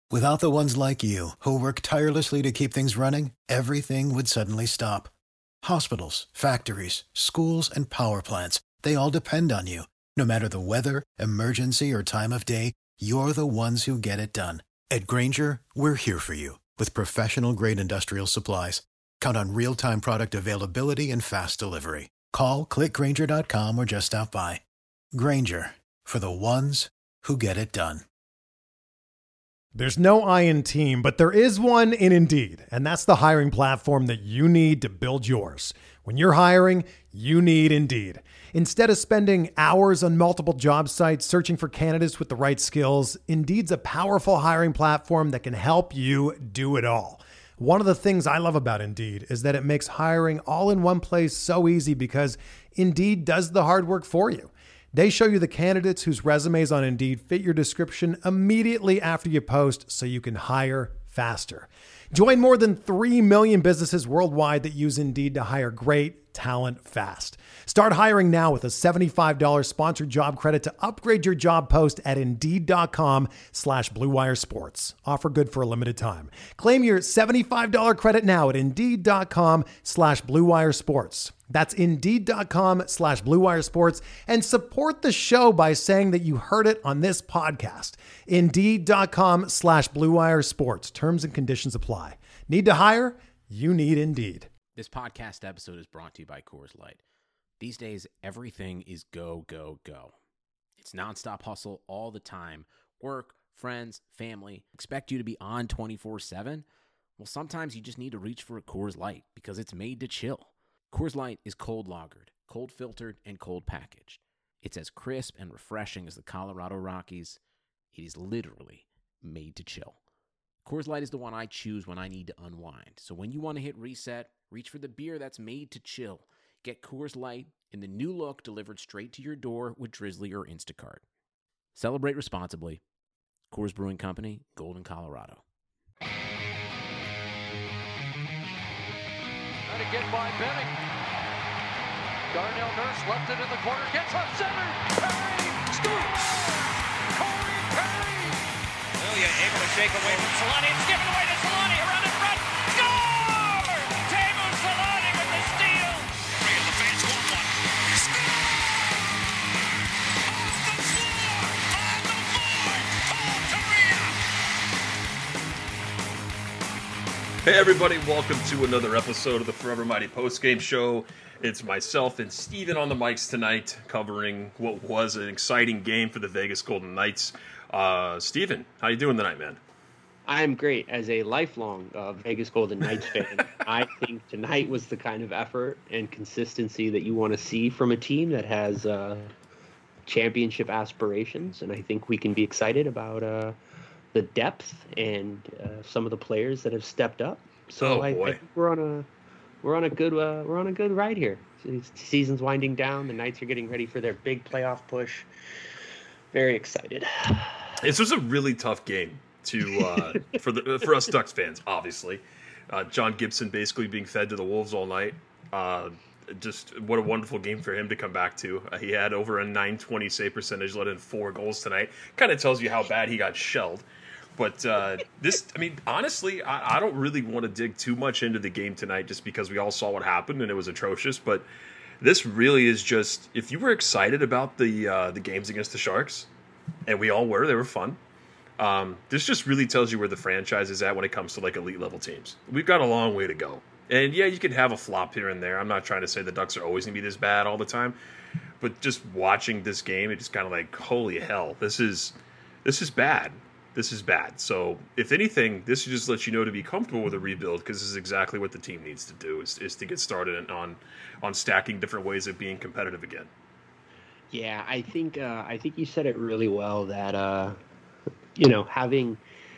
Without the ones like you, who work tirelessly to keep things running, everything would suddenly stop. Hospitals, factories, schools, and power plants, they all depend on you. No matter the weather, emergency, or time of day, you're the ones who get it done. At Grainger, we're here for you with professional-grade industrial supplies. Count on real-time product availability and fast delivery. Call, clickgrainger.com, or just stop by. Grainger, for the ones who get it done. There's no I in team, but there is one in Indeed, and that's the hiring platform that you need to build yours. When you're hiring, you need Indeed. Instead of spending hours on multiple job sites searching for candidates with the right skills, Indeed's a powerful hiring platform that can help you do it all. One of the things I love about Indeed is that it makes hiring all in one place so easy because Indeed does the hard work for you. They show you the candidates whose resumes on Indeed fit your description immediately after you post so you can hire faster. Join more than 3 million businesses worldwide that use Indeed to hire great talent fast. Start hiring now with a $75 sponsored job credit to upgrade your job post at Indeed.com/Blue Wire Sports. Offer good for a limited time. Claim your $75 credit now at Indeed.com/Blue Wire Sports. That's Indeed.com/Blue Wire Sports, and support the show by saying that you heard it on this podcast. Indeed.com/Blue Wire Sports. Terms and conditions apply. Need to hire? You need Indeed. This podcast episode is brought to you by Coors Light. These days, everything is go, go, go. It's nonstop hustle all the time. Work, friends, family, expect you to be on 24/7. Well, sometimes you just need to reach for a Coors Light because it's made to chill. Coors Light is cold lagered, cold filtered, and cold packaged. It's as crisp and refreshing as the Colorado Rockies. It is literally made to chill. Coors Light is the one I choose when I need to unwind. So when you want to hit reset, reach for the beer that's made to chill. Get Coors Light in the new look delivered straight to your door with Drizzly or Instacart. Celebrate responsibly. Coors Brewing Company, Golden, Colorado. Trying to get by Benning. Darnell Nurse left it in the corner, gets up center. Perry scores! Corey Perry! Lilia able to shake away from Solani. It's given away to Solani around in front. Score! Teemu Solani with the steal. And the fans want one. Score! On the board! Paul Kariya! Hey everybody, welcome to another episode of the Forever Mighty Postgame Show. It's myself and Steven on the mics tonight, covering what was an exciting game for the Vegas Golden Knights. Steven, how you doing tonight, man? I'm great. As a lifelong Vegas Golden Knights fan, I think tonight was the kind of effort and consistency that you want to see from a team that has championship aspirations, and I think we can be excited about the depth and some of the players that have stepped up. So I think we're on a good ride here. Season's winding down. The Knights are getting ready for their big playoff push. Very excited. This was a really tough game for us Ducks fans, obviously. John Gibson basically being fed to the Wolves all night. Just what a wonderful game for him to come back to. He had over a .920 save percentage, let in 4 goals tonight. Kind of tells you how bad he got shelled. But honestly, I don't really want to dig too much into the game tonight just because we all saw what happened and it was atrocious. But this really is just, if you were excited about the games against the Sharks, and we all were, they were fun. This just really tells you where the franchise is at when it comes to like elite level teams. We've got a long way to go. And yeah, you can have a flop here and there. I'm not trying to say the Ducks are always going to be this bad all the time. But just watching this game, it's just kind of like, holy hell, this is bad. This is bad. So if anything, this just lets you know to be comfortable with a rebuild, because this is exactly what the team needs to do, is to get started on stacking different ways of being competitive again. Yeah, I think you said it really well that having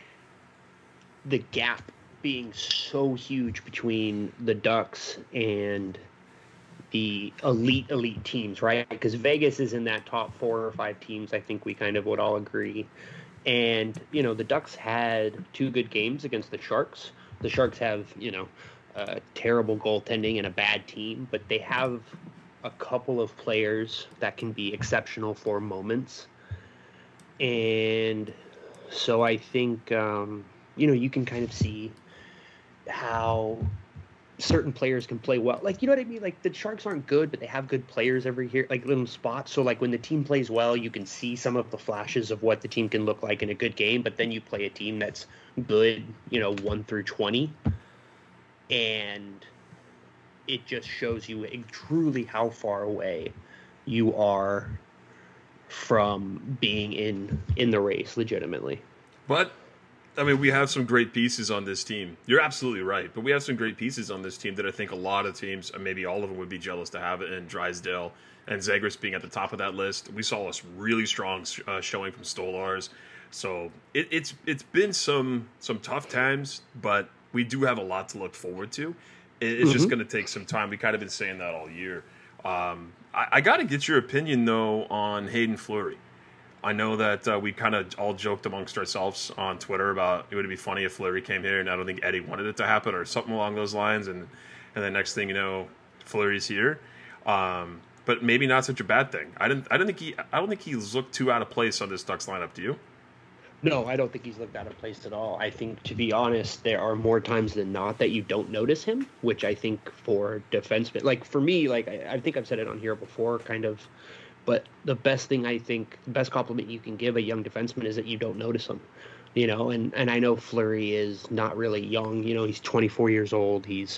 the gap being so huge between the Ducks and the elite teams, right? Because Vegas is in that top 4 or 5 teams. I think we kind of would all agree. And, the Ducks had 2 good games against the Sharks. The Sharks have, terrible goaltending and a bad team, but they have a couple of players that can be exceptional for moments. And So I think, you can kind of see how certain players can play well. Like, you know what I mean? Like, the Sharks aren't good, but they have good players every here, like little spots. So, like, when the team plays well, you can see some of the flashes of what the team can look like in a good game. But then you play a team that's good, 1 through 20, and it just shows you truly how far away you are from being in the race legitimately. But I mean, we have some great pieces on this team. You're absolutely right, but we have some great pieces on this team that I think a lot of teams, and maybe all of them, would be jealous to have it. And Drysdale and Zegras being at the top of that list. We saw a really strong showing from Stolars, so it's been some tough times, but we do have a lot to look forward to. It's just going to take some time. We kind of been saying that all year. I got to get your opinion, though, on Hayden Fleury. I know that we kind of all joked amongst ourselves on Twitter about it would be funny if Fleury came here, and I don't think Eddie wanted it to happen or something along those lines. And then next thing you know, Fleury's here. But maybe not such a bad thing. I don't think he's looked too out of place on this Ducks lineup. Do you? No, I don't think he's looked out of place at all. I think, to be honest, there are more times than not that you don't notice him, which I think for defensemen, like for me, like I think I've said it on here before, kind of. But the best compliment you can give a young defenseman is that you don't notice him, and I know Fleury is not really young. He's 24 years old. He's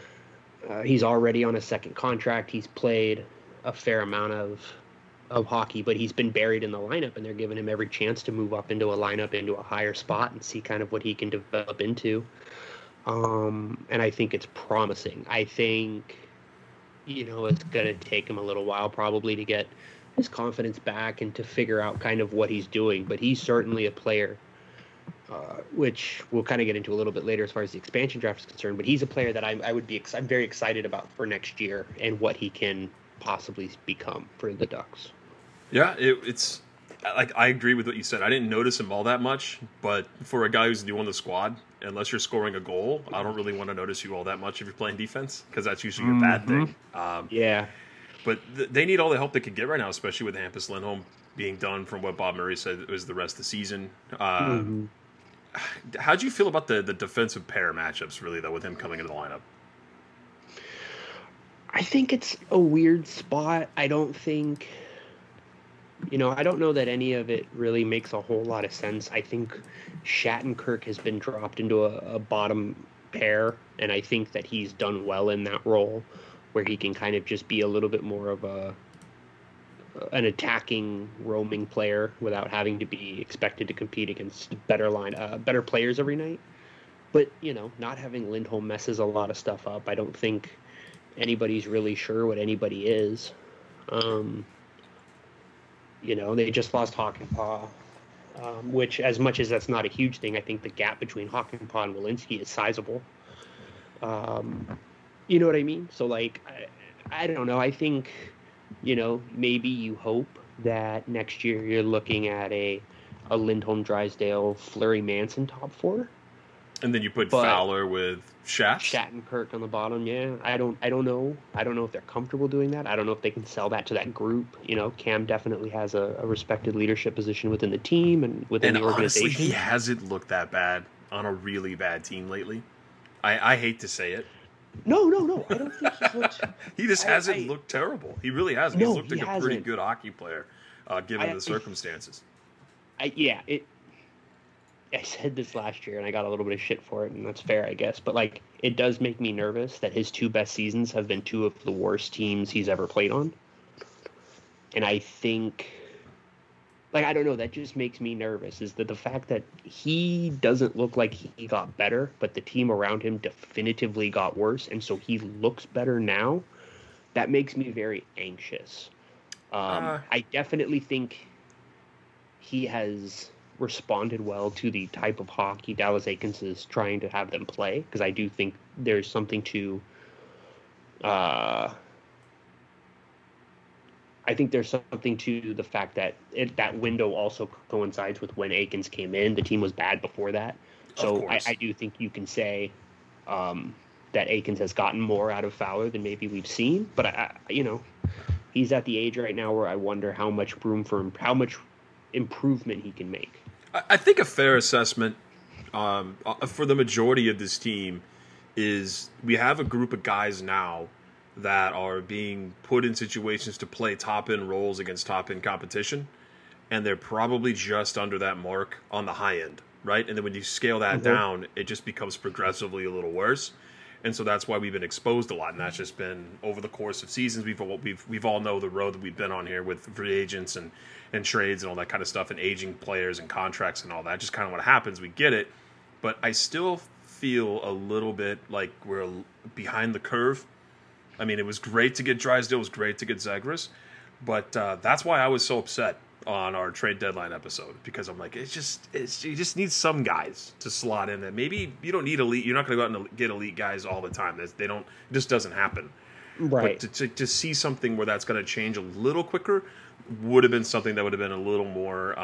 already on a second contract. He's played a fair amount of hockey, but he's been buried in the lineup, and they're giving him every chance to move up into a lineup, into a higher spot, and see kind of what he can develop into. And I think it's promising. I think, it's going to take him a little while probably to get his confidence back and to figure out kind of what he's doing. But he's certainly a player, which we'll kind of get into a little bit later as far as the expansion draft is concerned. But he's a player that I'm very excited about for next year and what he can possibly become for the Ducks. Yeah, it's like I agree with what you said. I didn't notice him all that much, but for a guy who's new on the squad, unless you're scoring a goal, I don't really want to notice you all that much if you're playing defense, because that's usually a bad thing. Yeah. But they need all the help they could get right now, especially with Hampus Lindholm being done from what Bob Murray said it was the rest of the season. How'd you feel about the defensive pair matchups, really, though, with him coming into the lineup? I think it's a weird spot. I don't think... I don't know that any of it really makes a whole lot of sense. I think Shattenkirk has been dropped into a bottom pair, and I think that he's done well in that role, where he can kind of just be a little bit more of an attacking, roaming player without having to be expected to compete against better players every night. But, not having Lindholm messes a lot of stuff up. I don't think anybody's really sure what anybody is. They just lost Hakanpää, which, as much as that's not a huge thing, I think the gap between Hakanpää and Welinski is sizable. You know what I mean? So, like, I don't know. I think, maybe you hope that next year you're looking at a Lindholm, Drysdale, Fleury, Manson top four. And then you put Fowler with Shattenkirk on the bottom. Yeah, I don't know. I don't know if they're comfortable doing that. I don't know if they can sell that to that group. Cam definitely has a respected leadership position within the team and within the organization. Honestly, he hasn't looked that bad on a really bad team lately. I hate to say it. No. I don't think he's looked... He just hasn't looked terrible. He really hasn't. He's looked like a pretty good hockey player, given the circumstances. I said this last year, and I got a little bit of shit for it, and that's fair, I guess. But, like, it does make me nervous that his two best seasons have been two of the worst teams he's ever played on. And I think, like, I don't know, that just makes me nervous, is that the fact that he doesn't look like he got better, but the team around him definitively got worse, and so he looks better now, that makes me very anxious. I definitely think he has responded well to the type of hockey Dallas Eakins is trying to have them play, because I do think there's something to the fact that that window also coincides with when Eakins came in. The team was bad before that, so I do think you can say that Eakins has gotten more out of Fowler than maybe we've seen, but he's at the age right now where I wonder how much improvement he can make. I think a fair assessment for the majority of this team is we have a group of guys now that are being put in situations to play top-end roles against top-end competition, and they're probably just under that mark on the high end, right? And then when you scale that down, it just becomes progressively a little worse. And so that's why we've been exposed a lot, and that's just been over the course of seasons. We've all know the road that we've been on here with free agents and trades and all that kind of stuff, and aging players and contracts and all that. Just kind of what happens. We get it, but I still feel a little bit like we're behind the curve. I mean, it was great to get Drysdale, it was great to get Zegras, but that's why I was so upset on our trade deadline episode, because I'm like, you just need some guys to slot in that. Maybe you don't need elite. You're not going to go out and get elite guys all the time. It just doesn't happen. Right. But to see something where that's going to change a little quicker would have been something that would have been a little more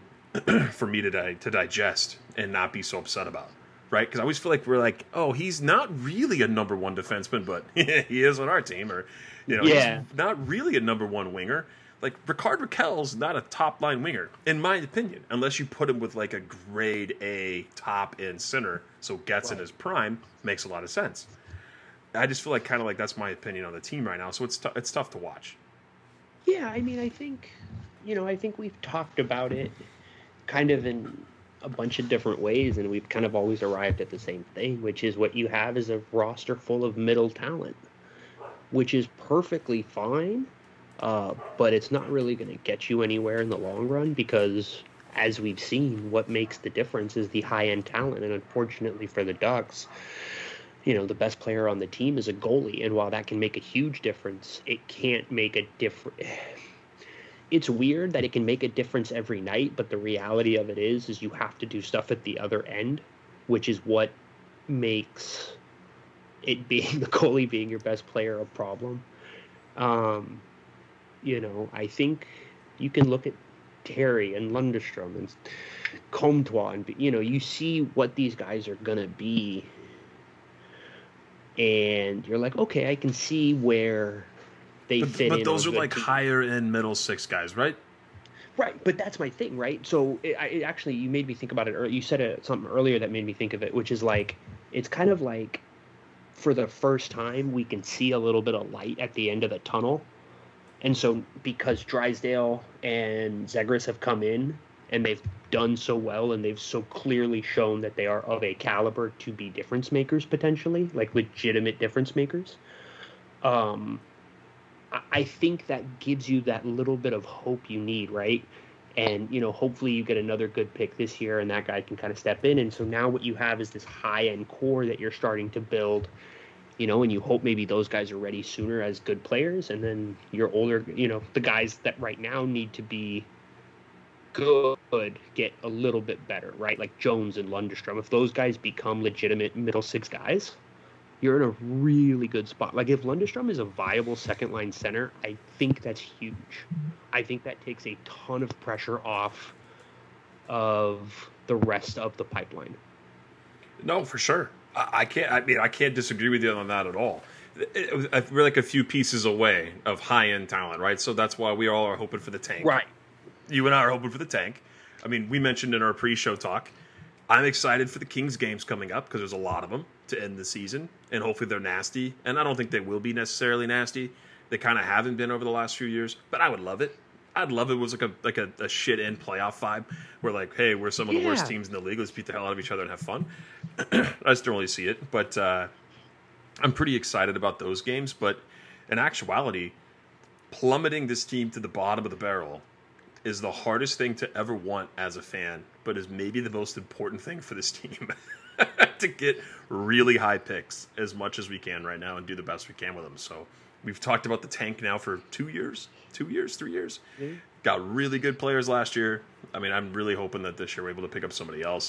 for me to digest and not be so upset about. Right? Because I always feel like we're like, oh, he's not really a number one defenseman, but he is on our team. Or, he's not really a number one winger. Like, Rickard Rakell's not a top-line winger, in my opinion, unless you put him with, like, a grade A top-end center, so gets in his prime, makes a lot of sense. I just feel like kind of like that's my opinion on the team right now, so it's tough to watch. Yeah, I mean, I think we've talked about it kind of in a bunch of different ways, and we've kind of always arrived at the same thing, which is what you have is a roster full of middle talent, which is perfectly fine, but it's not really going to get you anywhere in the long run, because as we've seen, what makes the difference is the high-end talent, and unfortunately for the Ducks, the best player on the team is a goalie, and while that can make a huge difference, it can't make a difference. It's weird that it can make a difference every night, but the reality of it is you have to do stuff at the other end, which is what makes it being the goalie being your best player a problem. I think you can look at Terry and Lundestrom and Comtois, and you see what these guys are gonna be, and you're like, okay, I can see where they fit in. But those are like team. higher end middle six guys, right? Right, but that's my thing, right? So it actually, you made me think about it. You said something earlier that made me think of it, which is like, it's kind of like, for the first time, we can see a little bit of light at the end of the tunnel. And so because Drysdale and Zegras have come in and they've done so well, and they've so clearly shown that they are of a caliber to be difference makers potentially, like legitimate difference makers, I think that gives you that little bit of hope you need, right? And, hopefully you get another good pick this year and that guy can kind of step in. And so now what you have is this high-end core that you're starting to build, and you hope maybe those guys are ready sooner as good players. And then your older, the guys that right now need to be good get a little bit better, right? Like Jones and Lundestrom. If those guys become legitimate middle six guys, you're in a really good spot. Like, if Lundestrom is a viable second-line center, I think that's huge. I think that takes a ton of pressure off of the rest of the pipeline. No, for sure. I can't disagree with you on that at all. We're like a few pieces away of high-end talent, right? So that's why we all are hoping for the tank. Right. You and I are hoping for the tank. I mean, we mentioned in our pre-show talk, I'm excited for the Kings games coming up because there's a lot of them to end the season, and hopefully they're nasty. And I don't think they will be necessarily nasty. They kind of haven't been over the last few years, but I would love it. I'd love it was like a shit end playoff vibe where like, hey, we're some of the worst teams in the league. Let's beat the hell out of each other and have fun. I just don't really see it, but I'm pretty excited about those games. But in actuality, plummeting this team to the bottom of the barrel is the hardest thing to ever want as a fan, but is maybe the most important thing for this team. To get really high picks as much as we can right now and do the best we can with them. So we've talked about the tank now for 3 years. Mm-hmm. Got really good players last year. I mean, I'm really hoping that this year we're able to pick up somebody else.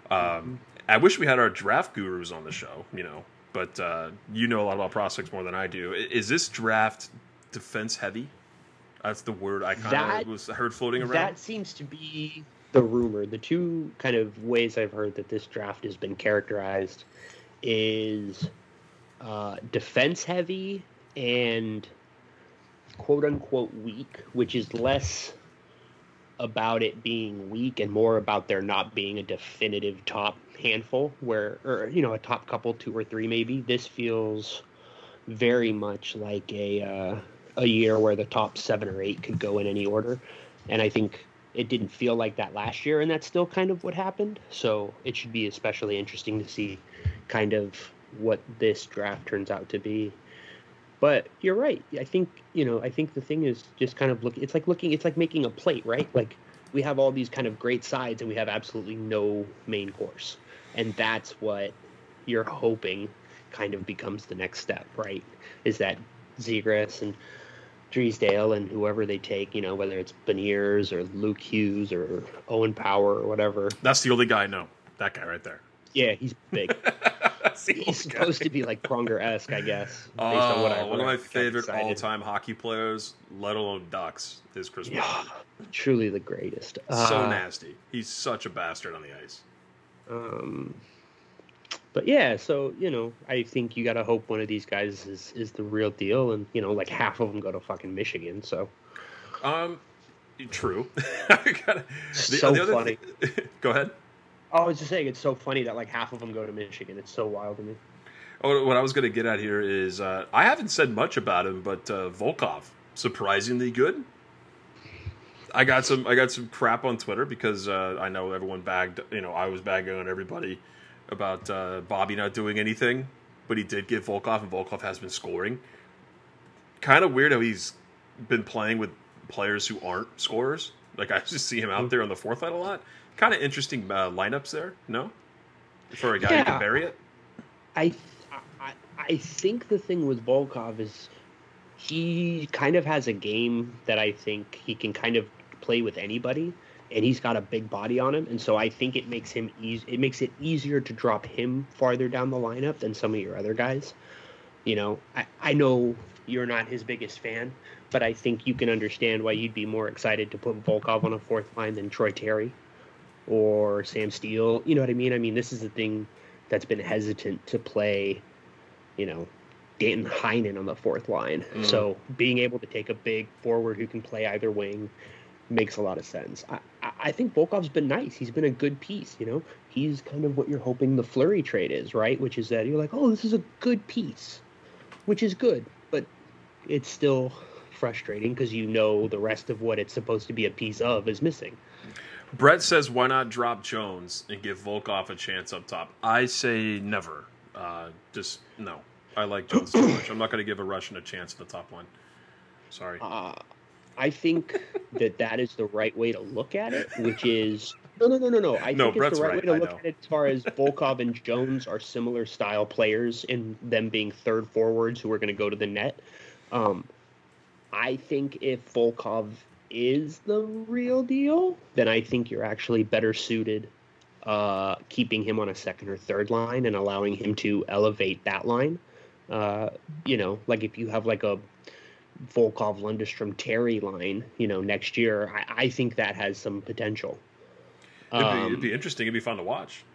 I wish we had our draft gurus on the show, but you know a lot about prospects more than I do. Is this draft defense heavy? That's the word I kind of heard floating around. That seems to be the rumor. The two kind of ways I've heard that this draft has been characterized is defense heavy and quote unquote weak, which is less about it being weak and more about there not being a definitive top handful or a top couple, 2 or 3 maybe. This feels very much like a year where the top 7 or 8 could go in any order. And I think it didn't feel like that last year, and that's still kind of what happened. So it should be especially interesting to see kind of what this draft turns out to be. But you're right. I think the thing is just kind of it's like making a plate, right? Like we have all these kind of great sides and we have absolutely no main course. And that's what you're hoping kind of becomes the next step, right? Is that Zegras and Drysdale and whoever they take, whether it's Beniers or Luke Hughes or Owen Power or whatever. That's the only guy I know. That guy right there. Yeah, he's big. He's supposed to be like Pronger-esque, I guess. Based on what I one of my favorite all-time hockey players, let alone Ducks, is Chris Martin. Truly the greatest. So nasty. He's such a bastard on the ice. But yeah, so, I think you got to hope one of these guys is the real deal. And, like half of them go to fucking Michigan, so. True. Funny. Go ahead. I was just saying, it's so funny that like half of them go to Michigan. It's so wild to me. Oh, what I was going to get at here is I haven't said much about him, but Volkov, surprisingly good. I got some crap on Twitter because I know everyone bagged. I was bagging on everybody about Bobby not doing anything, but he did get Volkov, and Volkov has been scoring. Kind of weird how he's been playing with players who aren't scorers. Like I just see him out there on the fourth line a lot. Kind of interesting lineups there, no? For a guy who can bury it? I think the thing with Volkov is he kind of has a game that I think he can kind of play with anybody, and he's got a big body on him, and so I think it makes him it makes it easier to drop him farther down the lineup than some of your other guys. I know you're not his biggest fan, but I think you can understand why you'd be more excited to put Volkov on a fourth line than Troy Terry or Sam Steele. You know what I mean? I mean, this is the thing that's been hesitant to play, Danton Heinen on the fourth line. So being able to take a big forward who can play either wing makes a lot of sense. I think Volkov's been nice. He's been a good piece, He's kind of what you're hoping the Fleury trade is, right? Which is that you're like, oh, this is a good piece, which is good. But it's still frustrating because the rest of what it's supposed to be a piece of is missing. Brett says, why not drop Jones and give Volkov a chance up top? I say never. Just no. I like Jones too much. I'm not going to give a Russian a chance at the top line. Sorry. I think that is the right way to look at it, which is... No. I think Brett's it's the right way to look know. at it as far as Volkov and Jones are similar style players in them being third forwards who are going to go to the net. I think if Volkov is the real deal, then I think you're actually better suited keeping him on a second or third line and allowing him to elevate that line. Like if you have like a Volkov, Lundestrom, Terry line, next year, I think that has some potential. It'd be interesting. It'd be fun to watch.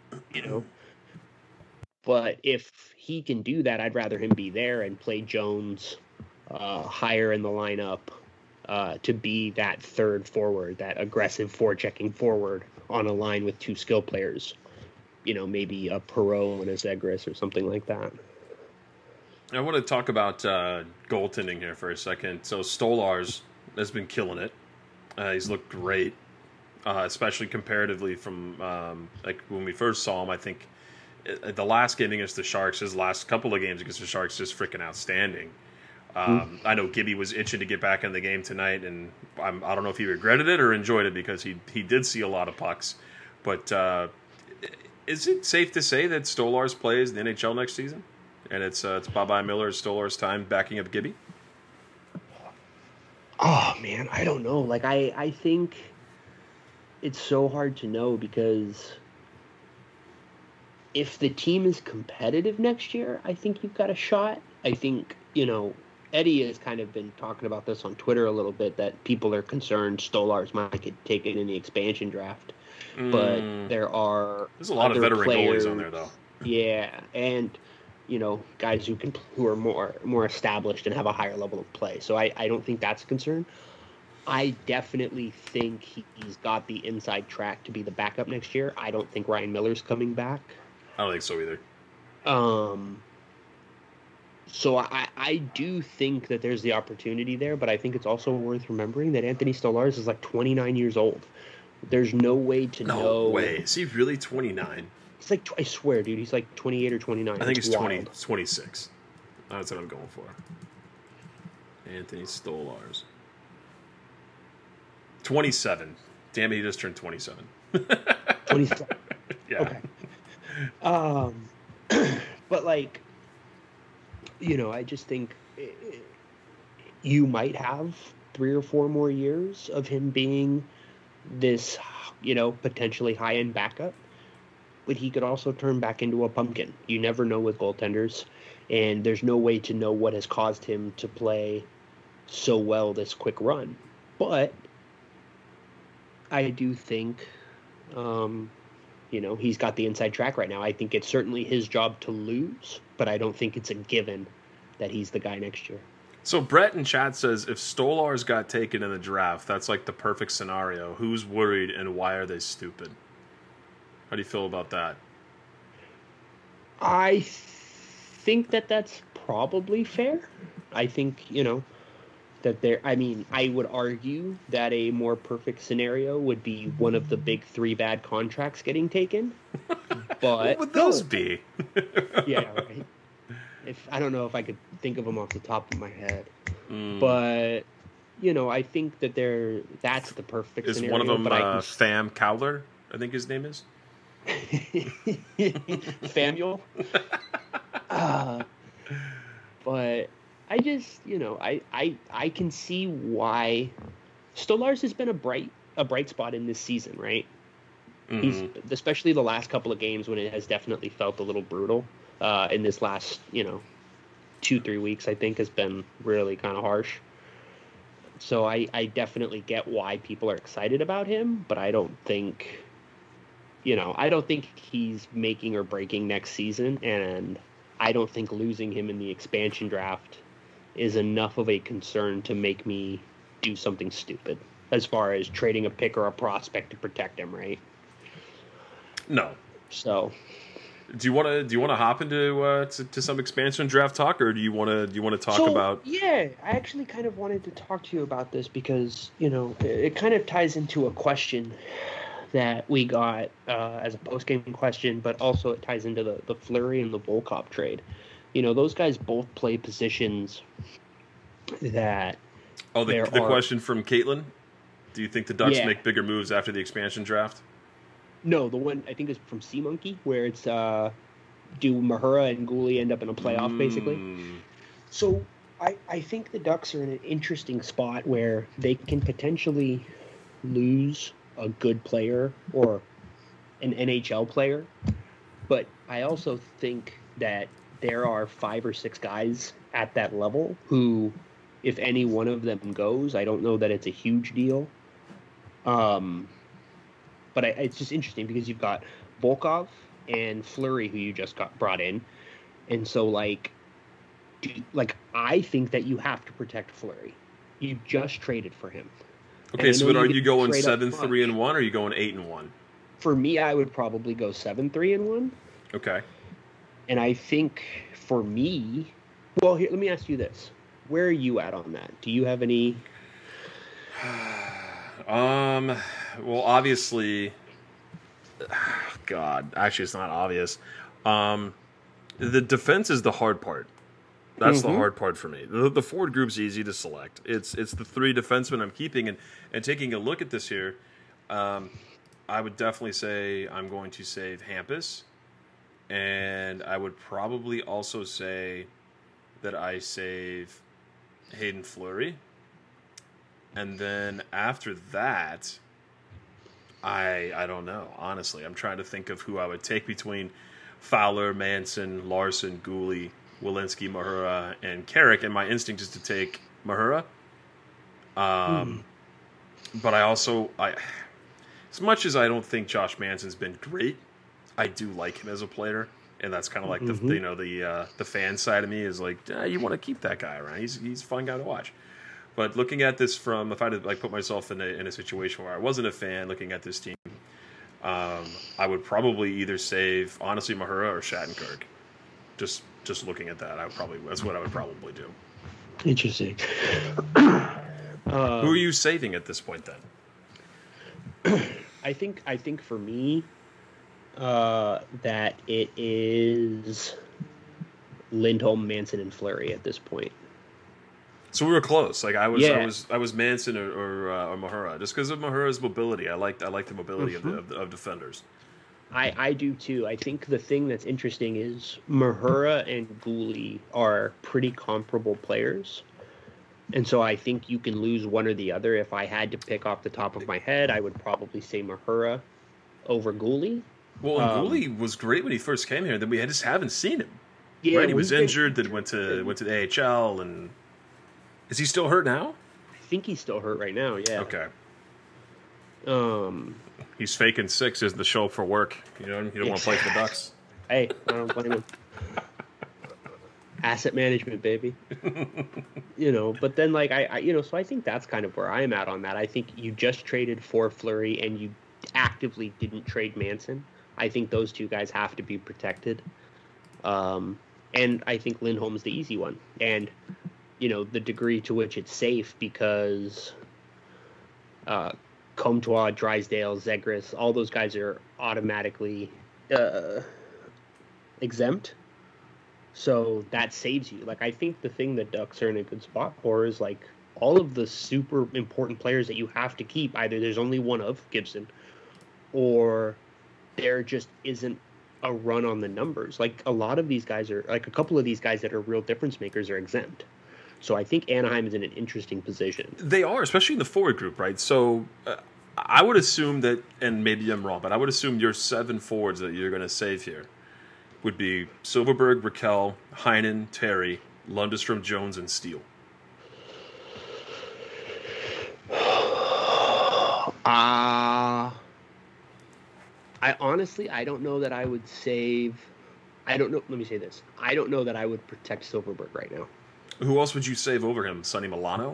But if he can do that, I'd rather him be there and play Jones higher in the lineup to be that third forward, that aggressive forechecking forward on a line with 2 skill players. Maybe a Perreault and a Zegras or something like that. I want to talk about goaltending here for a second. So Stolarz has been killing it. He's looked great, especially comparatively from like when we first saw him. I think the last game against the Sharks, his last couple of games against the Sharks, just freaking outstanding. I know Gibby was itching to get back in the game tonight, and I don't know if he regretted it or enjoyed it because he did see a lot of pucks. But is it safe to say that Stolarz plays the NHL next season? And it's Bobby Miller, Stolar's time backing up Gibby? Oh, man, I don't know. Like, I think it's so hard to know because if the team is competitive next year, I think you've got a shot. I think, Eddie has kind of been talking about this on Twitter a little bit, that people are concerned Stolarz might get taken in the expansion draft. But there's a lot of veteran players, goalies on there, though. Yeah, and guys who are more established and have a higher level of play. So I don't think that's a concern. I definitely think he's got the inside track to be the backup next year. I don't think Ryan Miller's coming back. I don't think so either. So I do think that there's the opportunity there, but I think it's also worth remembering that Anthony Stolarz is like 29 years old. There's no way to know. No way. Is he really 29? He's like, I swear, dude, he's like 28 or 29. I think it's he's wild. 26. That's what I'm going for. Anthony Stolarz. 27. Damn it, he just turned 27. 27. Yeah. Okay. But like, you know, I just think you might have 3 or 4 more years of him being this, you know, potentially high-end backup, but he could also turn back into a pumpkin. You never know with goaltenders, and there's no way to know what has caused him to play so well this quick run. But I do think, you know, he's got the inside track right now. I think it's certainly his job to lose, but I don't think it's a given that he's the guy next year. So Brett in chat says, if Stolarz got taken in the draft, that's like the perfect scenario. Who's worried and why are they stupid? How do you feel about that? I think that that's probably fair. I think, you know, that there, I mean, I would argue that a more perfect scenario would be one of the big 3 bad contracts getting taken. But what would those be? Yeah, right. I don't know if I could think of them off the top of my head, but you know, I think that that's the perfect scenario. Is one of them but Fam Cowler? I think his name is Famuel. But I just, you know, I can see why Stolarz has been a bright spot in this season, right? Mm-hmm. He's especially the last couple of games when it has definitely felt a little brutal. In this last, you know, 2-3 weeks, I think has been really kind of harsh. So I definitely get why people are excited about him, but I don't think, you know, I don't think he's making or breaking next season, and I don't think losing him in the expansion draft is enough of a concern to make me do something stupid as far as trading a pick or a prospect to protect him, right? No. So do you want to hop into to some expansion draft talk, or do you want to talk about? Yeah, I actually kind of wanted to talk to you about this because, you know, it kind of ties into a question that we got as a post-game question, but also it ties into the Fleury and the Volkov trade. You know, those guys both play positions that. Oh, the question from Caitlin. Do you think the Ducks make bigger moves after the expansion draft? No, the one I think is from Sea Monkey, where it's do Mahura and Gouli end up in a playoff, basically. So I think the Ducks are in an interesting spot where they can potentially lose a good player or an NHL player, but I also think that there are 5 or 6 guys at that level who, if any one of them goes, I don't know that it's a huge deal. But it's just interesting because you've got Volkov and Fleury, who you just got brought in. And so, like, I think that you have to protect Fleury. You just traded for him. Okay, so are you going 7-3-1 or are you going 8-1? For me, I would probably go 7-3-1. Okay. And I think for me, well, here, let me ask you this. Where are you at on that? Do you have any... Well, obviously, God, actually, it's not obvious. The defense is the hard part. That's the hard part for me. The forward group's easy to select. It's the 3 defensemen I'm keeping, and taking a look at this here, I would definitely say I'm going to save Hampus, and I would probably also say that I save Hayden Fleury. And then after that, I don't know. Honestly, I'm trying to think of who I would take between Fowler, Manson, Larson, Gouli, Welinski, Mahura, and Carrick. And my instinct is to take Mahura. But I also, as much as I don't think Josh Manson's been great, I do like him as a player. And that's kind of like the fan side of me is like, you want to keep that guy around. He's a fun guy to watch. But looking at this from, if I had to put myself in a situation where I wasn't a fan looking at this team, I would probably either save, honestly, Mahura or Shattenkirk. Just looking at that, that's what I would probably do. Interesting. Who are you saving at this point then? I think for me, that it is Lindholm, Manson, and Fleury at this point. So we were close. Like I was Manson or Mahura, just because of Mahura's mobility. I like the mobility of defenders. I do too. I think the thing that's interesting is Mahura and Gouli are pretty comparable players. And so I think you can lose one or the other. If I had to pick off the top of my head, I would probably say Mahura over Gouli. Well, Gouli was great when he first came here. Then we just haven't seen him. Yeah, right? He was injured. Then went to the AHL. And is he still hurt now? I think he's still hurt right now. Yeah. Okay. He's faking six as the show up for work. You know, you don't want to play for the Ducks. Hey, I don't blame him. Asset management, baby. But then so I think that's kind of where I'm at on that. I think you just traded for Fleury and you actively didn't trade Manson. I think those two guys have to be protected. And I think Lindholm's the easy one. And, the degree to which it's safe because Comtois, Drysdale, Zegras, all those guys are automatically exempt. So that saves you. I think the thing that Ducks are in a good spot for is all of the super important players that you have to keep. Either there's only one of Gibson, or there just isn't a run on the numbers. A lot of these guys are a couple of these guys that are real difference makers are exempt. So I think Anaheim is in an interesting position. They are, especially in the forward group, right? So I would assume that, and maybe I'm wrong, but I would assume your 7 forwards that you're going to save here would be Silverberg, Raquel, Heinen, Terry, Lundestrom, Jones, and Steele. I don't know that I would save. I don't know. Let me say this. I don't know that I would protect Silverberg right now. Who else would you save over him? Sonny Milano?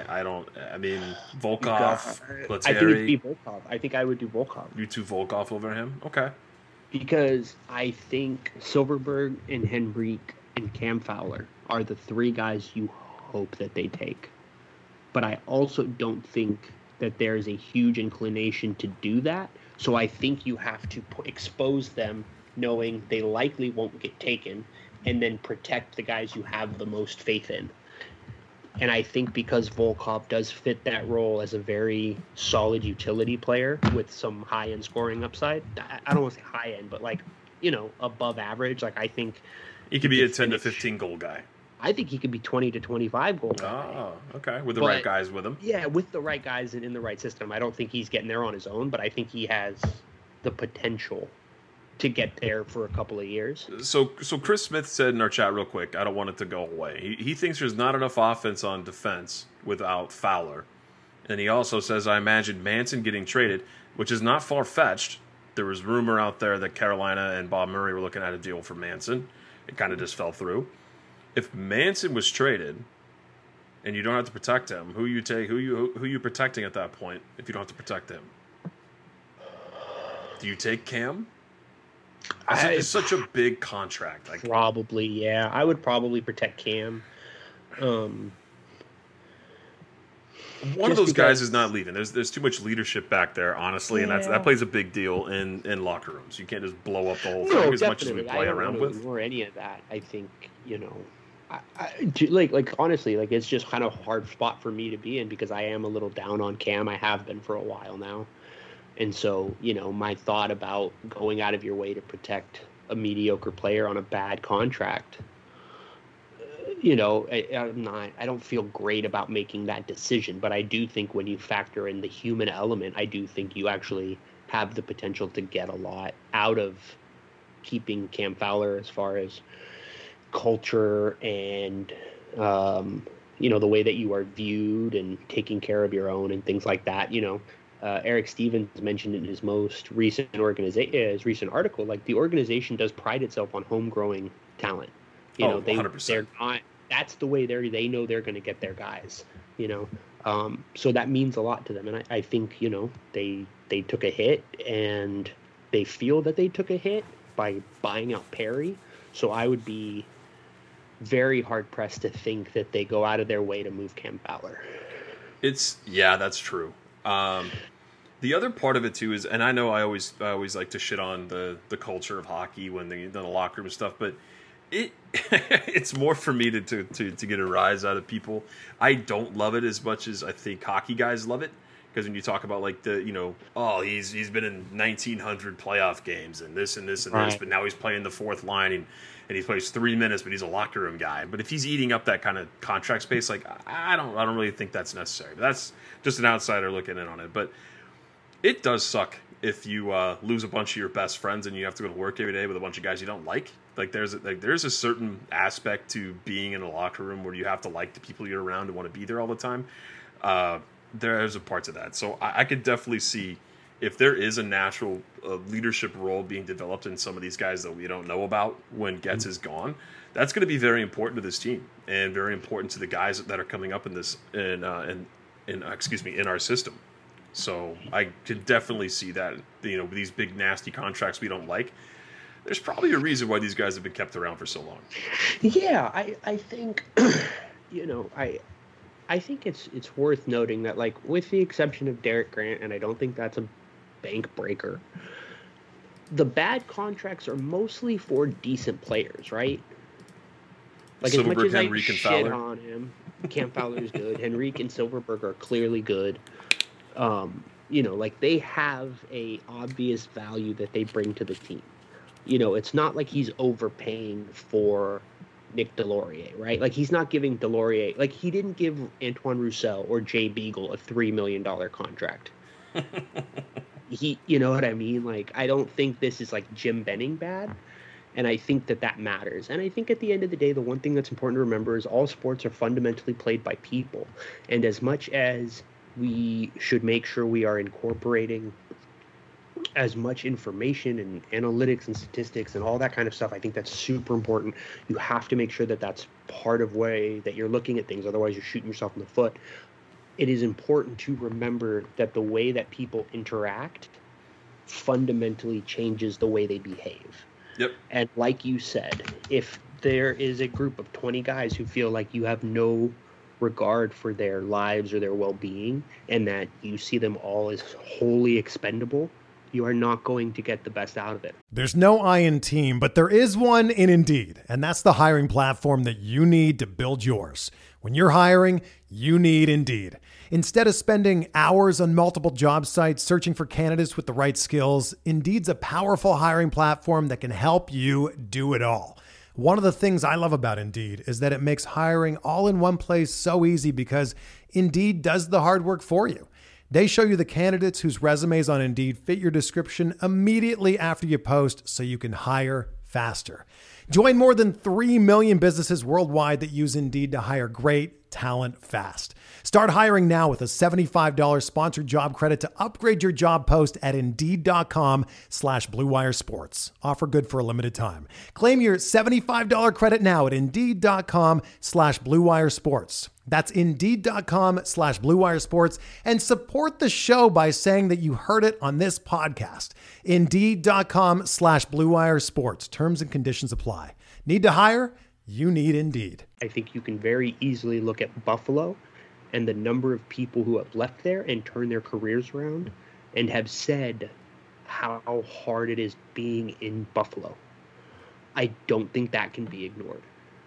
Volkov, Lettieri. I think it'd be Volkov. I think I would do Volkov. You two Volkov over him? Okay. Because I think Silverberg and Henrique and Cam Fowler are the 3 guys you hope that they take. But I also don't think that there's a huge inclination to do that. So I think you have to expose them knowing they likely won't get taken and then protect the guys you have the most faith in. And I think because Volkov does fit that role as a very solid utility player with some high-end scoring upside, I don't want to say high-end, but above average, I think... He could be a 10 to 15 goal guy. I think he could be 20 to 25 goal guy. Oh, okay. With the right guys with him. Yeah, with the right guys in the right system. I don't think he's getting there on his own, but I think he has the potential to get there for a couple of years. So Chris Smith said in our chat real quick, I don't want it to go away. He thinks there's not enough offense on defense without Fowler. And he also says, I imagine Manson getting traded, which is not far-fetched. There was rumor out there that Carolina and Bob Murray were looking at a deal for Manson. It kind of just fell through. If Manson was traded and you don't have to protect him, who you protecting at that point if you don't have to protect him? Do you take Cam? It's such a big contract. Probably, yeah. I would probably protect Cam. One of those guys is not leaving. There's too much leadership back there, honestly, and that plays a big deal in locker rooms. You can't just blow up the whole thing as much as we play around with. Or any of that. I think honestly, it's just kind of a hard spot for me to be in because I am a little down on Cam. I have been for a while now. And so, my thought about going out of your way to protect a mediocre player on a bad contract, I don't feel great about making that decision. But I do think when you factor in the human element, I do think you actually have the potential to get a lot out of keeping Cam Fowler as far as culture and, the way that you are viewed and taking care of your own and things like that, Eric Stevens mentioned in his most recent article, the organization does pride itself on home-growing talent. 100%. They're not. That's the way they know they're going to get their guys. So that means a lot to them. And I think, they took a hit, and they feel that they took a hit by buying out Perry. So I would be very hard-pressed to think that they go out of their way to move Cam Fowler. That's true. The other part of it too is, and I know I always like to shit on the culture of hockey when they the locker room and stuff, but it's more for me to get a rise out of people. I don't love it as much as I think hockey guys love it, because when you talk about like he's been in 1,900 playoff games and this and this and this, but now he's playing the fourth line and he plays 3 minutes, but he's a locker room guy. But if he's eating up that kind of contract space, like I don't really think that's necessary. But that's just an outsider looking in on it. But it does suck if you lose a bunch of your best friends and you have to go to work every day with a bunch of guys you don't like. Like there's a certain aspect to being in a locker room where you have to like the people you're around and want to be there all the time. There's a part to that. So I could definitely see if there is a natural leadership role being developed in some of these guys that we don't know about when Getz is gone. That's going to be very important to this team and very important to the guys that are coming up in this in our system. So I could definitely see that, these big nasty contracts we don't like. There's probably a reason why these guys have been kept around for so long. Yeah, I think, I think it's worth noting that, like, with the exception of Derek Grant, and I don't think that's a bank breaker, the bad contracts are mostly for decent players, right? Like, Silverberg, as much as Henrique, I shit on him, Cam Fowler is good. Henrique and Silverberg are clearly good. Like, they have a obvious value that they bring to the team. It's not like he's overpaying for Nick Delorier, right? Like, he's not giving Delorier, like, he didn't give Antoine Roussel or Jay Beagle a $3 million contract. You know what I mean? Like, I don't think this is like Jim Benning bad. And I think that matters. And I think at the end of the day, the one thing that's important to remember is all sports are fundamentally played by people. And as much as we should make sure we are incorporating as much information and analytics and statistics and all that kind of stuff, I think that's super important. You have to make sure that that's part of the way that you're looking at things. Otherwise, you're shooting yourself in the foot. It is important to remember that the way that people interact fundamentally changes the way they behave. Yep. And like you said, if there is a group of 20 guys who feel like you have no regard for their lives or their well-being, and that you see them all as wholly expendable, you are not going to get the best out of it. There's no I in team, but there is one in Indeed, and that's the hiring platform that you need to build yours. When you're hiring, you need Indeed. Instead of spending hours on multiple job sites searching for candidates with the right skills, Indeed's a powerful hiring platform that can help you do it all. One of the things I love about Indeed is that it makes hiring all in one place so easy because Indeed does the hard work for you. They show you the candidates whose resumes on Indeed fit your description immediately after you post so you can hire faster. Join more than 3 million businesses worldwide that use Indeed to hire great talent fast. Start hiring now with a $75 sponsored job credit to upgrade your job post at Indeed.com/Blue Wire Sports. Offer good for a limited time. Claim your $75 credit now at Indeed.com/Blue Wire Sports. That's Indeed.com/Blue Wire Sports, and support the show by saying that you heard it on this podcast. Indeed.com/Blue Wire Sports. Terms and conditions apply. Need to hire? You need Indeed. I think you can very easily look at Buffalo and the number of people who have left there and turned their careers around and have said how hard it is being in Buffalo. I don't think that can be ignored.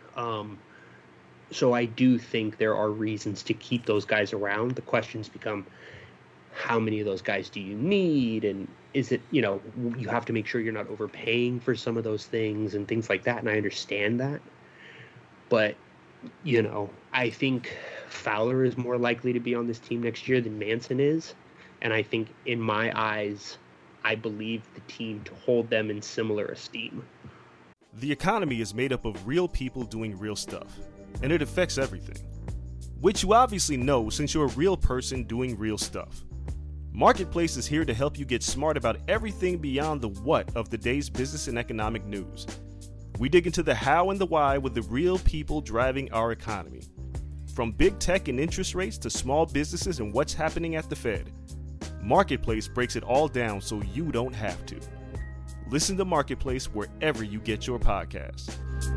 So I do think there are reasons to keep those guys around. The questions become, how many of those guys do you need? And is it, you have to make sure you're not overpaying for some of those things and things like that. And I understand that. But, I think Fowler is more likely to be on this team next year than Manson is. And I think in my eyes, I believe the team to hold them in similar esteem. The economy is made up of real people doing real stuff, and it affects everything. Which you obviously know since you're a real person doing real stuff. Marketplace is here to help you get smart about everything beyond the what of the day's business and economic news. We dig into the how and the why with the real people driving our economy. From big tech and interest rates to small businesses and what's happening at the Fed, Marketplace breaks it all down so you don't have to. Listen to Marketplace wherever you get your podcasts.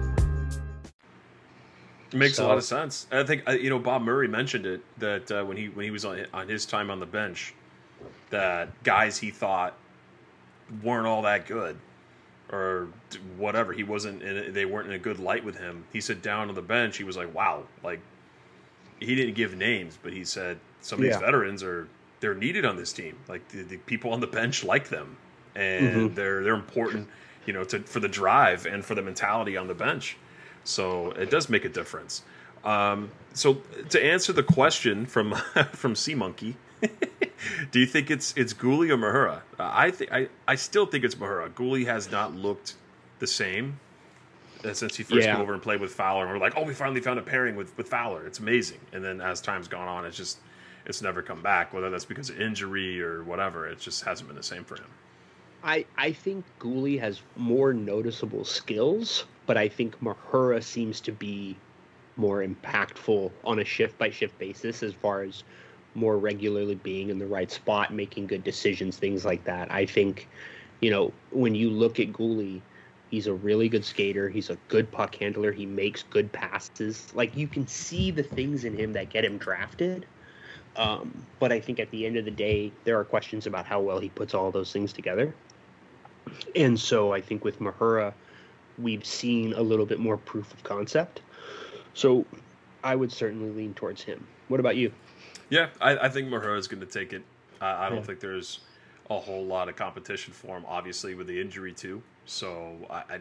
It makes a lot of sense. I think Bob Murray mentioned it that when he was on his time on the bench, that guys he thought weren't all that good or whatever, they weren't in a good light with him. He said down on the bench, he was like, wow, like he didn't give names, but he said some of these veterans they're needed on this team. Like the people on the bench like them, and they're important, for the drive and for the mentality on the bench. So it does make a difference. So to answer the question from Sea Monkey, do you think it's Guhle or Mahura? I still think it's Mahura. Guhle has not looked the same since he first came over and played with Fowler. And we're like, oh, we finally found a pairing with Fowler. It's amazing. And then as time's gone on, it's never come back. Whether that's because of injury or whatever, it just hasn't been the same for him. I think Guhle has more noticeable skills, but I think Mahura seems to be more impactful on a shift-by-shift basis as far as more regularly being in the right spot, making good decisions, things like that. I think, when you look at Guhle, he's a really good skater. He's a good puck handler. He makes good passes. Like, you can see the things in him that get him drafted. But I think at the end of the day, there are questions about how well he puts all those things together. And so I think with Mahura, we've seen a little bit more proof of concept. So I would certainly lean towards him. What about you? Yeah, I think Mahura is going to take it. I don't think there's a whole lot of competition for him, obviously, with the injury too. So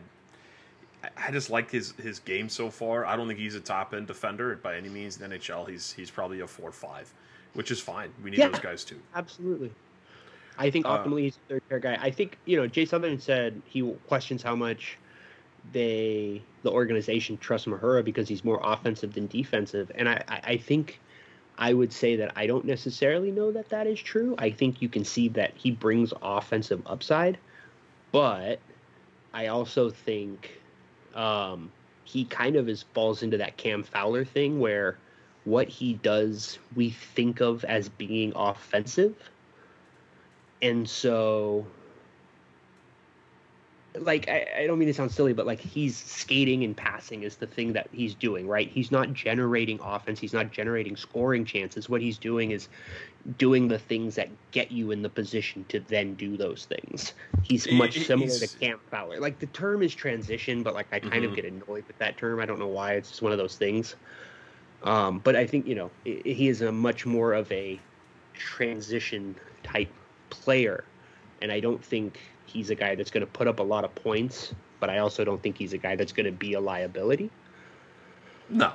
I just like his game so far. I don't think he's a top-end defender by any means in the NHL. He's probably a 4-5, which is fine. We need those guys too. Absolutely. I think optimally he's a third-pair guy. I think, Jay Sutherland said he questions how much the organization trusts Mahura because he's more offensive than defensive. And I think I would say that I don't necessarily know that is true. I think you can see that he brings offensive upside, but I also think he kind of falls into that Cam Fowler thing where what he does we think of as being offensive. And so, like, I don't mean to sound silly, but, like, he's skating and passing is the thing that he's doing, right? He's not generating offense. He's not generating scoring chances. What he's doing is doing the things that get you in the position to then do those things. He's much similar to Cam Fowler. Like, the term is transition, but, like, I kind of get annoyed with that term. I don't know why. It's just one of those things. But I think, he is a much more of a transition type player, and I don't think he's a guy that's going to put up a lot of points, but I also don't think he's a guy that's going to be a liability. No.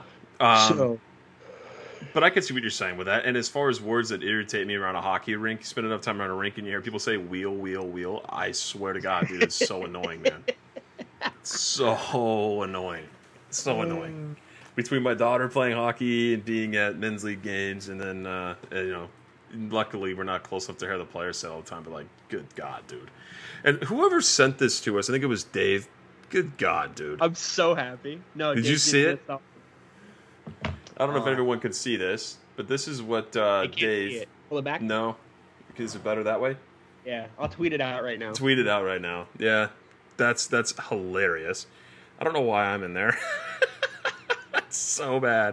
But I can see what you're saying with that. And as far as words that irritate me around a hockey rink, you spend enough time around a rink and you hear people say wheel, wheel, wheel. I swear to God, dude, it's so annoying, man. It's so annoying. It's so annoying. Between my daughter playing hockey and being at men's league games, and then, luckily we're not close enough to hear the players say all the time, but, like, good God, dude. And whoever sent this to us, I think it was Dave. Good God, dude. I'm so happy. No, did you see it? I don't know if everyone can see this, but this is what Dave. See it. Pull it back? No. Is it better that way? Yeah, I'll tweet it out right now. Tweet it out right now. Yeah, that's hilarious. I don't know why I'm in there. That's so bad.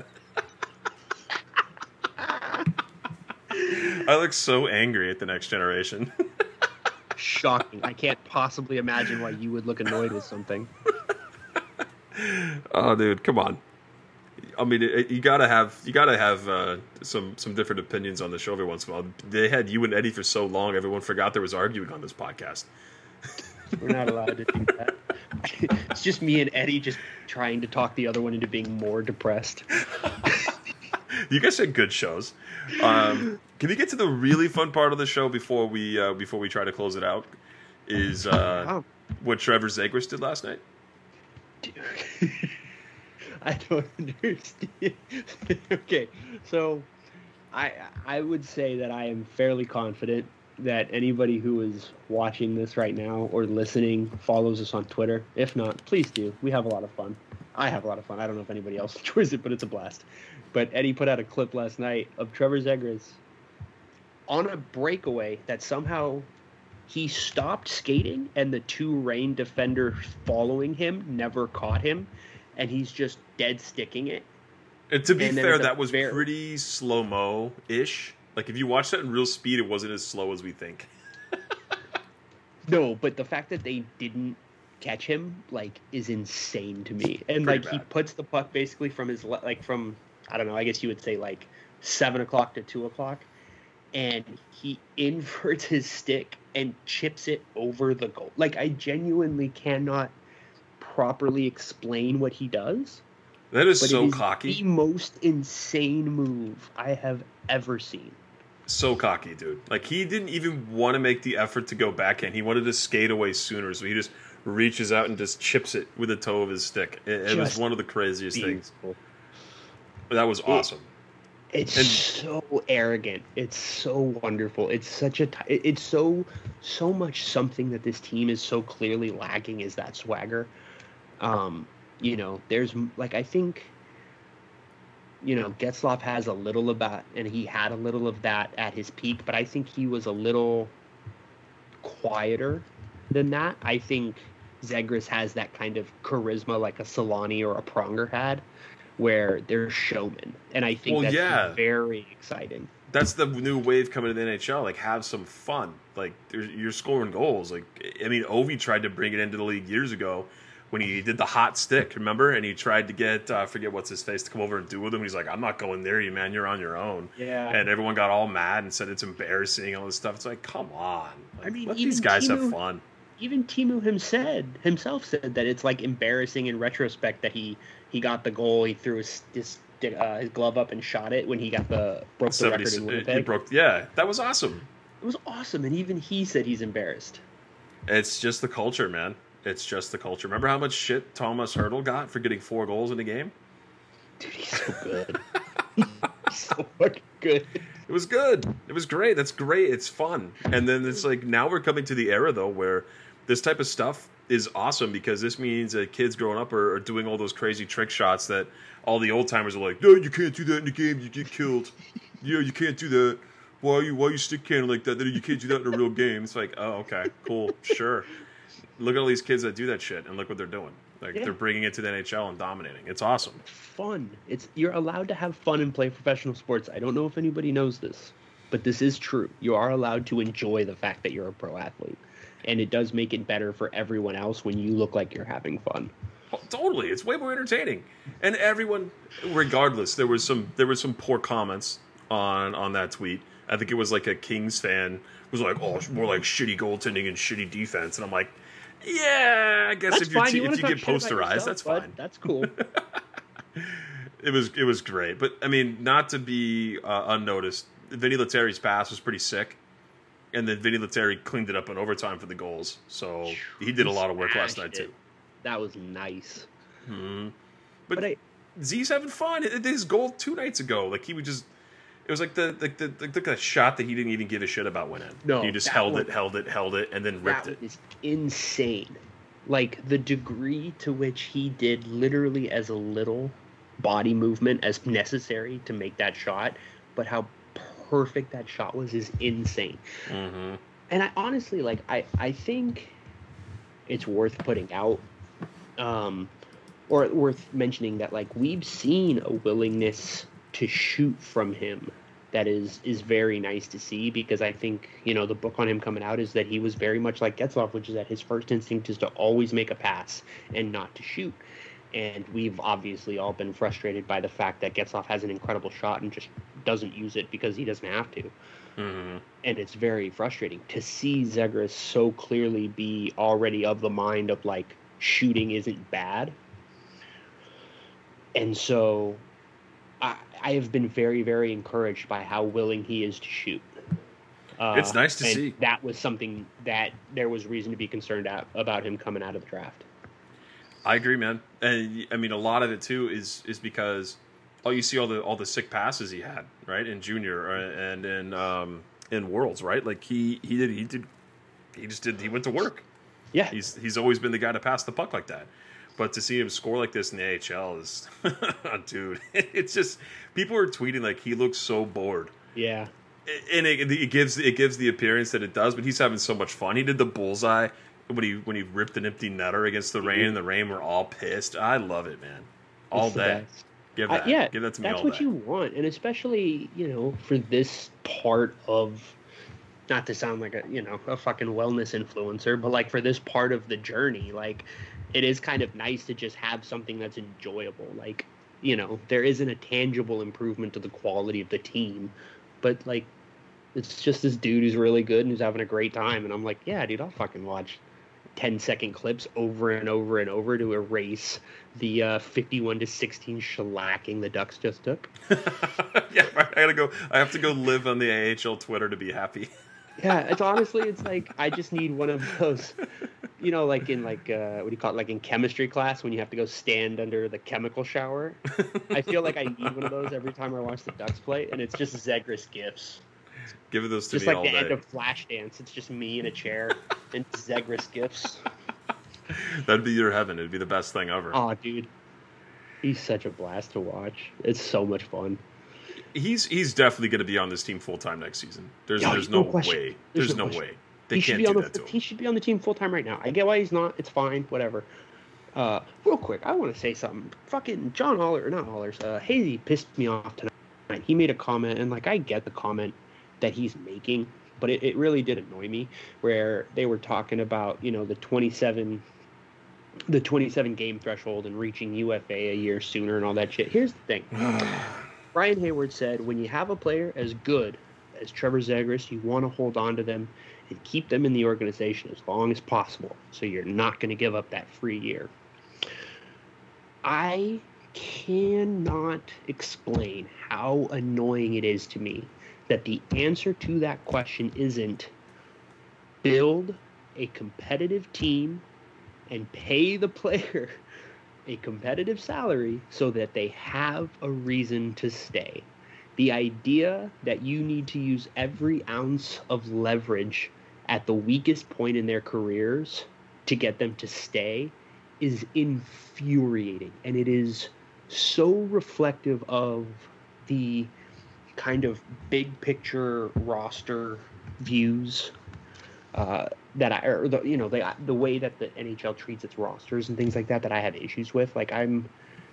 I look so angry at the next generation. Shocking. I can't possibly imagine why you would look annoyed with something. Oh, dude, come on. I mean, you gotta have some different opinions on the show every once in a while. They had you and Eddie for so long, everyone forgot there was arguing on this podcast. We're not allowed to do that. It's just me and Eddie just trying to talk the other one into being more depressed. You guys had good shows. Can we get to the really fun part of the show before we try to close it out? Is what Trevor Zegras did last night? Dude. I don't understand. Okay, so I would say that I am fairly confident that anybody who is watching this right now or listening follows us on Twitter. If not, please do. We have a lot of fun. I have a lot of fun. I don't know if anybody else enjoys it, but it's a blast. But Eddie put out a clip last night of Trevor Zegras on a breakaway that somehow he stopped skating and the two Reign defenders following him never caught him, and he's just dead sticking it. And to be fair, that was pretty slow-mo-ish. Like, if you watch that in real speed, it wasn't as slow as we think. No, but the fact that they didn't catch him, like, is insane to me. And, like, he puts the puck basically from his, from, I don't know, I guess you would say, like, 7 o'clock to 2 o'clock. And he inverts his stick and chips it over the goal. Like, I genuinely cannot properly explain what he does. That is so cocky. The most insane move I have ever seen. So cocky, dude. Like, he didn't even want to make the effort to go backhand. He wanted to skate away sooner, so he just reaches out and just chips it with the toe of his stick. It was one of the craziest things. That was awesome. It's so arrogant. It's so wonderful. It's such a. It's so much something that this team is so clearly lacking is that swagger. You know, there's like I think. You know, Getzlaf has a little of that, and he had a little of that at his peak, but I think he was a little quieter than that. I think Zegras has that kind of charisma like a Solani or a Pronger had, where they're showmen, and I think that's very exciting. That's the new wave coming to the NHL. Like, have some fun. Like, you're scoring goals. Like, I mean, Ovi tried to bring it into the league years ago when he did the hot stick, remember? And he tried to get, I forget what's his face, to come over and do with him. He's like, I'm not going there, you man. You're on your own. Yeah. And everyone got all mad and said it's embarrassing and all this stuff. It's like, come on. Like, I mean, let these guys have fun. Even Timu himself said that it's like embarrassing in retrospect that he got the goal. He threw his glove up and shot it when he broke the record in Winnipeg. That was awesome. It was awesome, and even he said he's embarrassed. It's just the culture, man. It's just the culture. Remember how much shit Thomas Hertl got for getting 4 goals in a game? Dude, he's so good. He's so fucking good. It was good. It was great. That's great. It's fun. And then it's like, now we're coming to the era, though, where this type of stuff is awesome because this means that kids growing up are doing all those crazy trick shots that all the old timers are like, no, you can't do that in the game. You get killed. Yeah, you can't do that. Why you stick cannon like that? You can't do that in a real game. It's like, oh, okay, cool, sure. Look at all these kids that do that shit, and look what they're doing. Like, they're bringing it to the NHL and dominating. It's awesome. Fun. You're allowed to have fun and play professional sports. I don't know if anybody knows this, but this is true. You are allowed to enjoy the fact that you're a pro athlete, and it does make it better for everyone else when you look like you're having fun. Well, totally, it's way more entertaining. And everyone, regardless, there was some poor comments on that tweet. I think it was like a Kings fan was like, "Oh, it's more like shitty goaltending and shitty defense," and I'm like, yeah, I guess if you get posterized, that's fine. That's cool. It was great, but I mean, not to be unnoticed. Vinny Lettieri's pass was pretty sick, and then Vinny Lettieri cleaned it up in overtime for the goals. So he did a lot of work last night too. That was nice. Mm-hmm. But Z's having fun. His goal 2 nights ago, like he would just. It was like the shot that he didn't even give a shit about winning. No, he just held it, and then ripped it. That is insane. Like, the degree to which he did literally as a little body movement as necessary to make that shot, but how perfect that shot was is insane. Mm-hmm. And I honestly, like, I think it's worth putting out, or worth mentioning that, like, we've seen a willingness to shoot from him that is very nice to see, because I think, you know, the book on him coming out is that he was very much like Getzlaf, which is that his first instinct is to always make a pass and not to shoot. And we've obviously all been frustrated by the fact that Getzlaf has an incredible shot and just doesn't use it because he doesn't have to. Mm-hmm. And it's very frustrating to see Zegras so clearly be already of the mind of, like, shooting isn't bad. And so I have been very, very encouraged by how willing he is to shoot. It's nice to see. That was something that there was reason to be concerned about him coming out of the draft. I agree, man. And I mean, a lot of it too is because you see all the sick passes he had, right, in junior and in Worlds, right? Like he went to work. Yeah, he's always been the guy to pass the puck like that. But to see him score like this in the AHL is, dude, it's just people are tweeting like he looks so bored. Yeah, and it gives the appearance that it does. But he's having so much fun. He did the bullseye when he ripped an empty netter against the Rain, and the Rain were all pissed. I love it, man. All day. Give that to me all day. That's what you want, and especially for this part of. Not to sound like a fucking wellness influencer, but like for this part of the journey, like it is kind of nice to just have something that's enjoyable. Like, there isn't a tangible improvement to the quality of the team, but like it's just this dude who's really good and who's having a great time. And I'm like, yeah, dude, I'll fucking watch 10-second clips over and over and over to erase the 51-16 shellacking the Ducks just took. Yeah, I have to go live on the AHL Twitter to be happy. Yeah, it's like I just need one of those, like in what do you call it, like in chemistry class when you have to go stand under the chemical shower. I feel like I need one of those every time I watch the Ducks play, and it's just Zegras gifs. Give those to just me like all the day. end of Flashdance. It's just me in a chair and Zegras gifs. That'd be your heaven. It'd be the best thing ever. Oh, dude, he's such a blast to watch. It's so much fun. He's definitely going to be on this team full time next season. There's no way. There's no way. They can't do that to him. He should be on the team full time right now. I get why he's not. It's fine. Whatever. Real quick, I want to say something. Fucking John Aller, not Allers. Hazy pissed me off tonight. He made a comment, and like I get the comment that he's making, but it really did annoy me. Where they were talking about the 27 game threshold and reaching UFA a year sooner and all that shit. Here's the thing. Brian Hayward said, when you have a player as good as Trevor Zegras, you want to hold on to them and keep them in the organization as long as possible. So you're not going to give up that free year. I cannot explain how annoying it is to me that the answer to that question isn't build a competitive team and pay the player a competitive salary so that they have a reason to stay. The idea that you need to use every ounce of leverage at the weakest point in their careers to get them to stay is infuriating. And it is so reflective of the kind of big picture roster views the way that the NHL treats its rosters and things like that I have issues with. Like I'm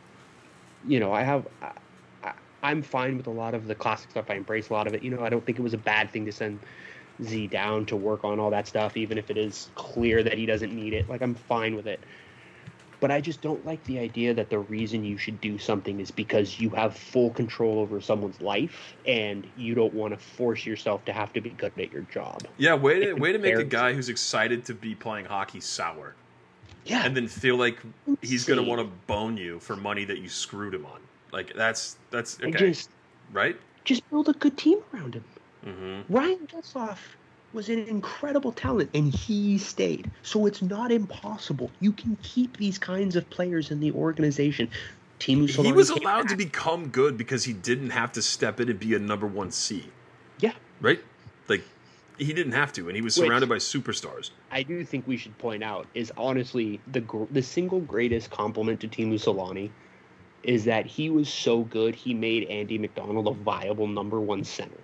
fine with a lot of the classic stuff. I embrace a lot of it. I don't think it was a bad thing to send Z down to work on all that stuff, even if it is clear that he doesn't need it. Like I'm fine with it. But I just don't like the idea that the reason you should do something is because you have full control over someone's life and you don't want to force yourself to have to be good at your job. Yeah, way to make a guy who's excited to be playing hockey sour. Yeah. And then feel like he's going to want to bone you for money that you screwed him on. Like, that's okay. Right? Just build a good team around him. Mm-hmm. Ryan Getzlaf was an incredible talent, and he stayed. So it's not impossible. You can keep these kinds of players in the organization. He was allowed to become good because he didn't have to step in and be a number 1 C. Yeah. Right? Like, he didn't have to, and he was surrounded by superstars. I do think we should point out is honestly the single greatest compliment to Teemu Selanne is that he was so good he made Andy McDonald a viable number 1 center.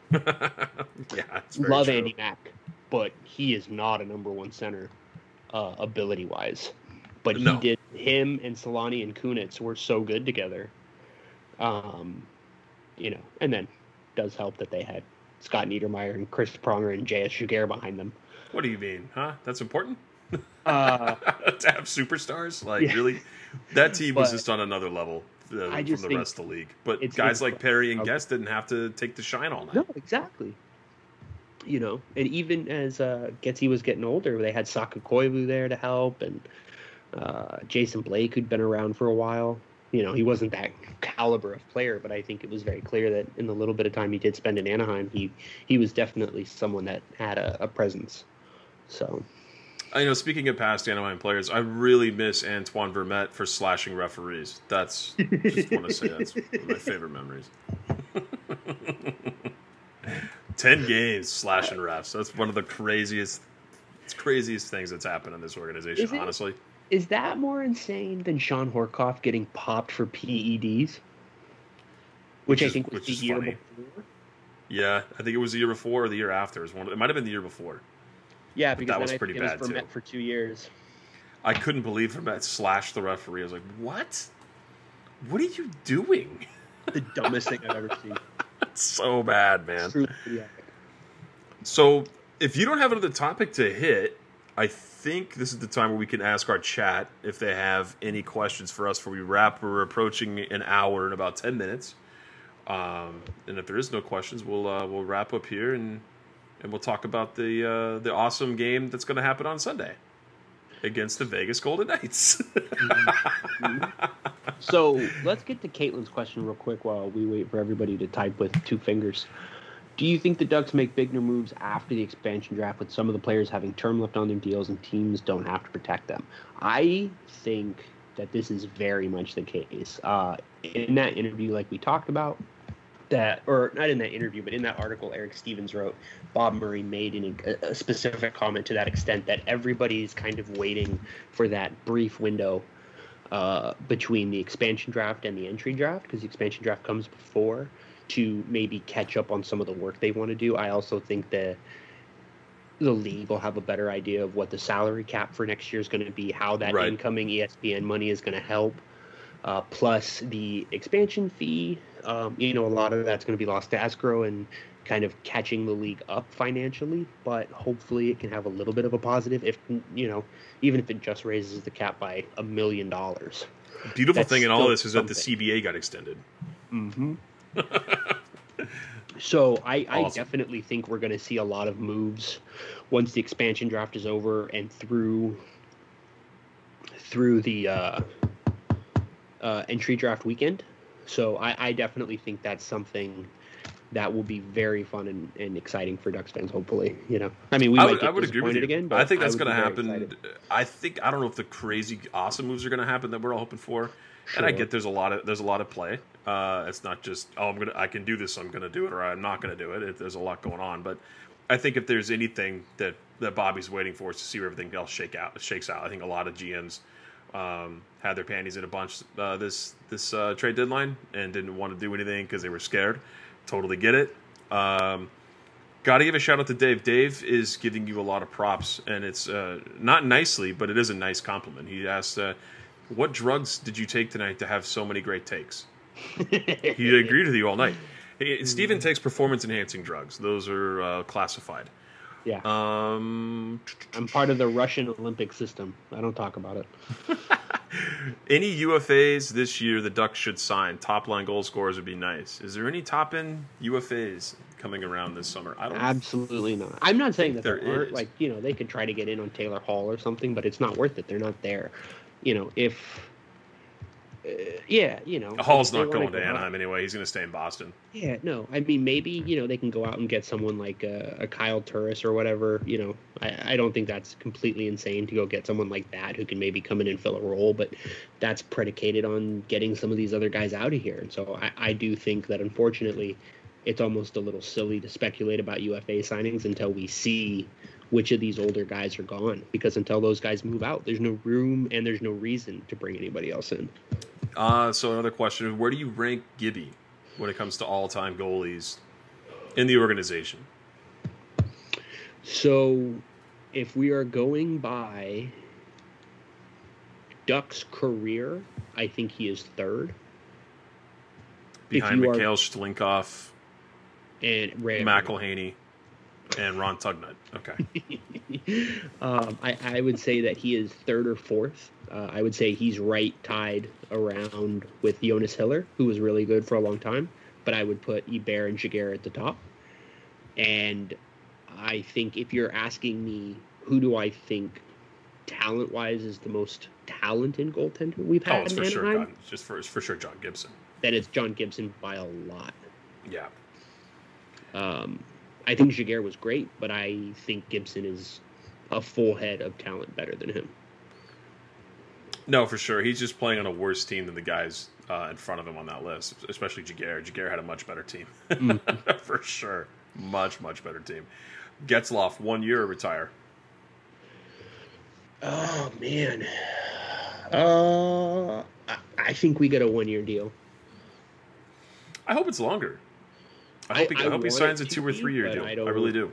Yeah, that's very Love true. Andy Mack, but he is not a number 1 center ability wise. But him and Selanne and Kunitz were so good together. And then does help that they had Scott Niedermayer and Chris Pronger and J.S. Giguère behind them. What do you mean? Huh? That's important? To have superstars? Like, yeah. Really? That team was just on another level from the rest of the league. But guys like Perry and Guest didn't have to take the shine all night. No, exactly. And even as Getzy was getting older, they had Saka Koivu there to help, and Jason Blake, who'd been around for a while. He wasn't that caliber of player, but I think it was very clear that in the little bit of time he did spend in Anaheim, he was definitely someone that had a presence. So, speaking of past Anaheim players, I really miss Antoine Vermette for slashing referees. That's just want to say that's one of my favorite memories. 10 games slashing refs. That's one of the craziest things that's happened in this organization, honestly. Is that more insane than Sean Horkoff getting popped for PEDs? Which I think was the year before. Yeah, I think it was the year before or the year after. It might have been the year before. Yeah, because that was pretty bad too. For 2 years. I couldn't believe Vermette slashed the referee. I was like, what? What are you doing? The dumbest thing I've ever seen. It's so bad, man. Yeah. So, if you don't have another topic to hit, I think this is the time where we can ask our chat if they have any questions for us before we wrap. We're approaching an hour in about 10 minutes. And if there is no questions, we'll wrap up here and we'll talk about the awesome game that's going to happen on Sunday against the Vegas Golden Knights. So let's get to Caitlin's question real quick while we wait for everybody to type with 2 fingers. Do you think the Ducks make bigger moves after the expansion draft with some of the players having term left on their deals and teams don't have to protect them? I think that this is very much the case. In that interview, like we talked about, or not in that interview, but in that article Eric Stevens wrote, Bob Murray made a specific comment to that extent that everybody's kind of waiting for that brief window between the expansion draft and the entry draft, because the expansion draft comes before, to maybe catch up on some of the work they want to do. I also think that the league will have a better idea of what the salary cap for next year is going to be, how that incoming ESPN money is going to help, plus the expansion fee. A lot of that's going to be lost to escrow and kind of catching the league up financially, but hopefully it can have a little bit of a positive even if it just raises the cap by $1 million. Beautiful thing in all this is that the CBA got extended. Mm-hmm. So I definitely think we're going to see a lot of moves once the expansion draft is over and through the entry draft weekend. So I definitely think that's something that will be very fun and exciting for Ducks fans, hopefully. I mean, I would agree with you again. But I think that's going to happen. I don't know if the crazy awesome moves are going to happen that we're all hoping for. Sure. And I get there's a lot of play. It's not just I can do this, so I'm going to do it, or I'm not going to do it. There's a lot going on, but I think if there's anything that Bobby's waiting for is to see where everything else shakes out. I think a lot of GMs had their panties in a bunch this trade deadline and didn't want to do anything because they were scared. Totally get it. Got to give a shout out to Dave. Dave is giving you a lot of props, and it's not nicely, but it is a nice compliment. He asked, what drugs did you take tonight to have so many great takes? He agreed with you all night. Steven takes performance-enhancing drugs. Those are classified. Yeah. I'm part of the Russian Olympic system. I don't talk about it. Any UFAs this year the Ducks should sign? Top-line goal scorers would be nice. Is there any top-end UFAs coming around this summer? Absolutely not. I'm not saying that there aren't. Like, they could try to get in on Taylor Hall or something, but it's not worth it. They're not there. Hall's not going to Anaheim anyway. He's going to stay in Boston. Yeah, no. I mean, maybe, they can go out and get someone like a Kyle Turris or whatever. I don't think that's completely insane to go get someone like that who can maybe come in and fill a role, but that's predicated on getting some of these other guys out of here. And so I do think that, unfortunately, it's almost a little silly to speculate about UFA signings until we see which of these older guys are gone, because until those guys move out, there's no room and there's no reason to bring anybody else in. So another question, where do you rank Gibby when it comes to all-time goalies in the organization? So if we are going by Duck's career, I think he is third. Behind Mikhail Shlinkov and McElhaney and Ron Tugnut. Okay. I would say that he is third or fourth. I would say he's tied around with Jonas Hiller, who was really good for a long time. But I would put Hebert and Giguère at the top. And I think if you're asking me who do I think talent-wise is the most talented goaltender we've had it's in for Anaheim, sure. Just for sure John Gibson. That is John Gibson by a lot. Yeah. I think Giguère was great, but I think Gibson is a full head of talent better than him. No, for sure. He's just playing on a worse team than the guys in front of him on that list, especially Giguère. Giguère had a much better team. For sure. Much, much better team. Getzlaf, 1 year, retire. Oh, man. I think we get a 1-year deal. I hope it's longer. I hope he signs a 2 or 3 year deal. I really do.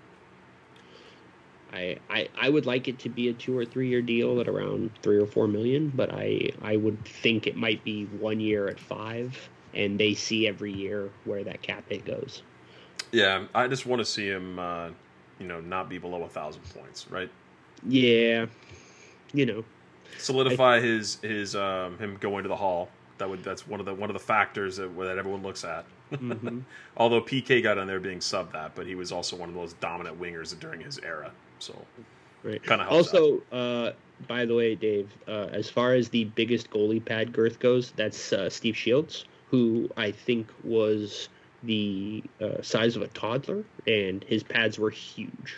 I would like it to be a 2 or 3 year deal at around $3 or $4 million, but I would think it might be 1 year at 5, and they see every year where that cap hit goes. Yeah, I just want to see him, not be below 1,000 points, right? Yeah, solidify his him going to the Hall. That's one of the factors that everyone looks at. Mm-hmm. Although PK got on there being sub that, but he was also one of those dominant wingers during his era. So right. Kind of helps. Also, by the way, Dave, as far as the biggest goalie pad girth goes, that's Steve Shields, who I think was the size of a toddler, and his pads were huge.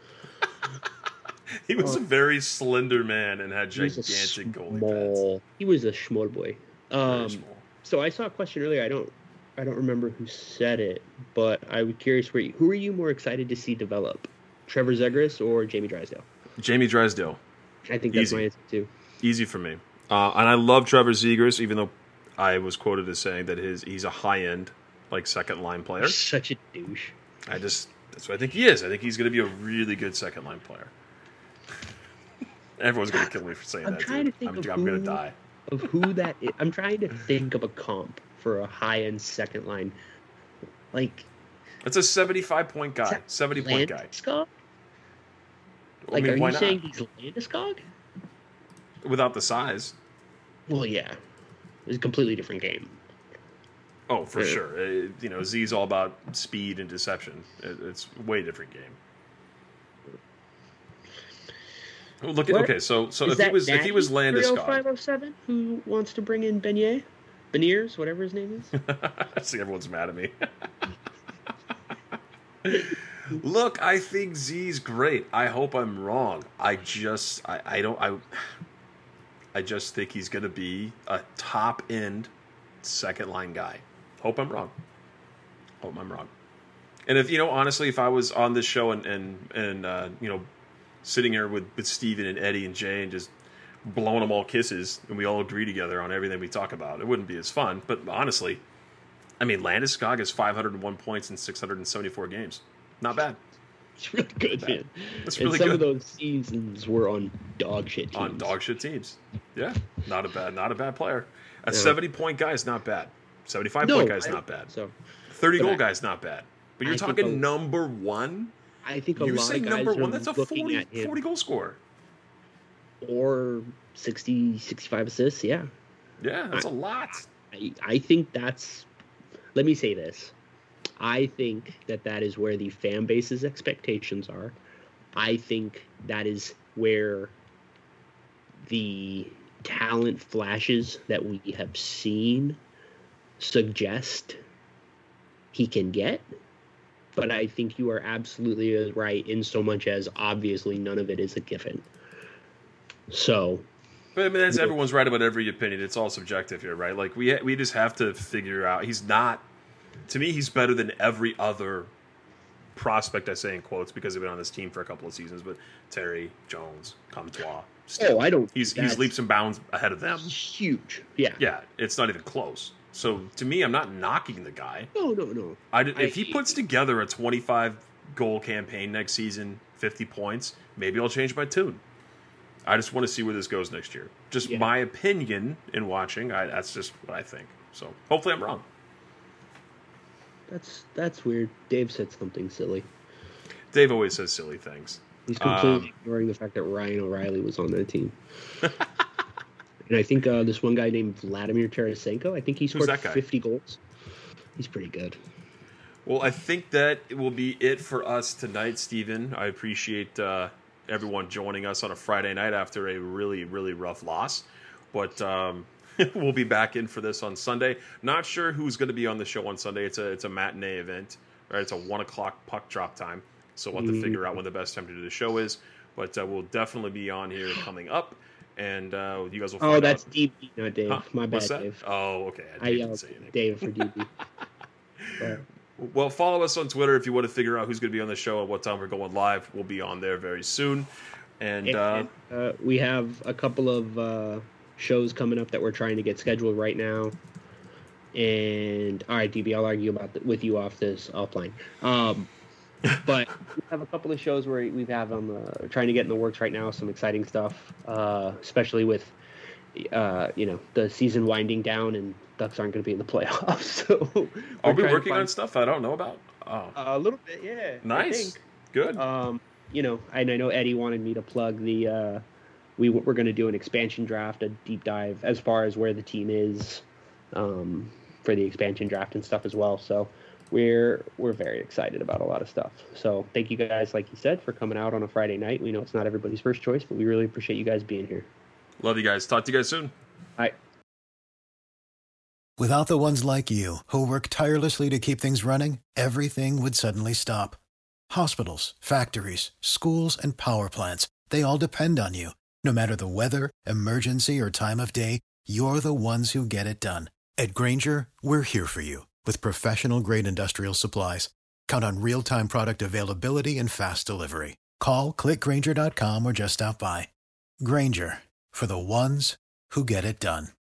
He was a very slender man and had gigantic goalie pads. He was a small boy. Very small. So I saw a question earlier. I don't remember who said it, but I was curious who are you more excited to see develop, Trevor Zegras or Jamie Drysdale? Jamie Drysdale. I think that's my answer too. Easy for me. And I love Trevor Zegras, even though I was quoted as saying that he's a high end, second line player. Such a douche. That's what I think he is. I think he's going to be a really good second line player. Everyone's going to kill me for saying that. I'm trying to think I'm going to die. Of who that is. I'm trying to think of a comp for a high end second line. It's a 75-point guy. 70-point guy. Landeskog? Are you saying he's Landeskog? Without the size. Well, yeah. It's a completely different game. Oh, for sure. Z's all about speed and deception. It's a way different game. Look at What? okay, so if he was Landeskog, 507 who wants to bring in Beniers, whatever his name is. See, everyone's mad at me. Look, I think Z's great. I hope I'm wrong. I just think he's going to be a top end second line guy. Hope I'm wrong. And if honestly, if I was on this show and sitting here with Steven and Eddie and Jay and just blowing them all kisses and we all agree together on everything we talk about, it wouldn't be as fun. But honestly, Landeskog has 501 points in 674 games. Not bad. It's really good, man. That's really and some good. of those seasons were on dog shit teams. Yeah, not a bad player. A 70-point guy is not bad. 75-point guy is not bad. So 30-goal guy is not bad. But you're talking number one. I think you're lot saying of guys number are one. That's a 40 goal scorer. Or 60, 65 assists. Yeah. Yeah, that's a lot. I think that's. Let me say this. I think that is where the fan base's expectations are. I think that is where the talent flashes that we have seen suggest he can get. But I think you are absolutely right in so much as obviously none of it is a given. So. But that's everyone's right about every opinion. It's all subjective here, right? We just have to figure out. He's not. To me, he's better than every other prospect, I say in quotes, because he's been on this team for a couple of seasons, but Terry, Jones, Comtois. Still, I don't. He's leaps and bounds ahead of them. Huge. Yeah. Yeah, it's not even close. So, to me, I'm not knocking the guy. No. If he puts together a 25-goal campaign next season, 50 points, maybe I'll change my tune. I just want to see where this goes next year. Just my opinion in watching. That's just what I think. So, hopefully I'm wrong. That's weird. Dave said something silly. Dave always says silly things. He's completely ignoring the fact that Ryan O'Reilly was on that team. And I think this one guy named Vladimir Tarasenko, I think he scored 50 goals. He's pretty good. Well, I think that will be it for us tonight, Steven. I appreciate everyone joining us on a Friday night after a really, really rough loss. But we'll be back in for this on Sunday. Not sure who's going to be on the show on Sunday. It's a matinee event. Right? It's a 1 o'clock puck drop time. So we'll have to figure out when the best time to do the show is. But we'll definitely be on here coming up. And you guys will find out. Oh, that's DB, not Dave. Huh? My bad, Dave. Oh, okay. I yelled Dave for DB. Well, follow us on Twitter if you want to figure out who's going to be on the show and what time we're going live. We'll be on there very soon. And we have a couple of shows coming up that we're trying to get scheduled right now. And all right, DB, I'll argue with you offline. But we have a couple of shows where we have trying to get in the works right now. Some exciting stuff, especially with the season winding down and Ducks aren't going to be in the playoffs. So are we working on stuff I don't know about? Oh, a little bit, yeah. Nice, good. And I know Eddie wanted me to plug the. We're going to do an expansion draft, a deep dive as far as where the team is. For the expansion draft and stuff as well. So we're very excited about a lot of stuff. So thank you guys, like you said, for coming out on a Friday night. We know it's not everybody's first choice, but we really appreciate you guys being here. Love you guys. Talk to you guys soon. All right. Without the ones like you, who work tirelessly to keep things running, everything would suddenly stop. Hospitals, factories, schools, and power plants, they all depend on you. No matter the weather, emergency, or time of day, you're the ones who get it done. At Grainger, we're here for you with professional-grade industrial supplies. Count on real-time product availability and fast delivery. Call, click Grainger.com, or just stop by. Grainger, for the ones who get it done.